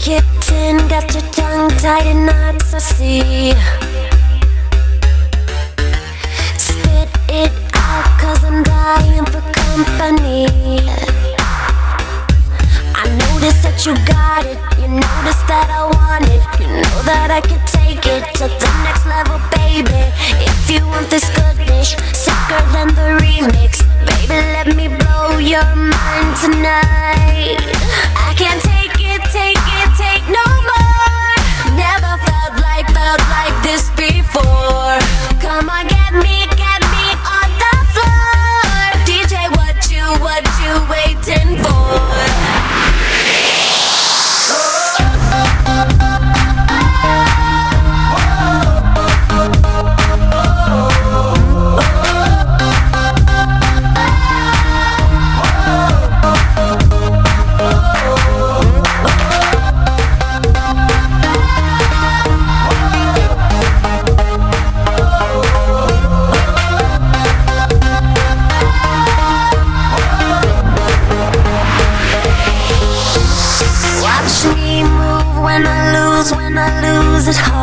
kitten, got your tongue tied in knots, I see. Spit it out, cause I'm dying for company. I notice that you got it, you notice that I want it. You know that I can take it to the next level, baby. If you want this goodness, sicker than the remix, baby, let me blow your mind tonight. I can't take no more. Never felt like this before. Come on, get me on the floor. DJ, what you waiting for? When I lose it hard.